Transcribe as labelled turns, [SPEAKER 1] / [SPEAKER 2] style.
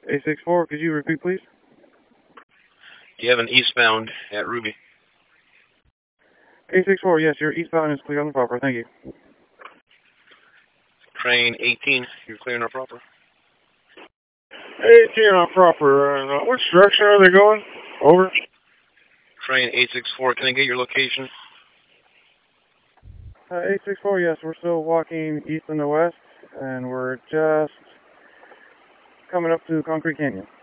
[SPEAKER 1] 864, could you repeat, please?
[SPEAKER 2] You have an eastbound at Ruby.
[SPEAKER 1] 864, yes, your eastbound is clear on the proper. Thank you.
[SPEAKER 2] Train 18, you're clear on proper.
[SPEAKER 1] 18 on proper. Which direction are they going? Over.
[SPEAKER 2] Train 864, can I get your location?
[SPEAKER 1] 864, yes, we're still walking east and the west, and we're just coming up to Concrete Canyon.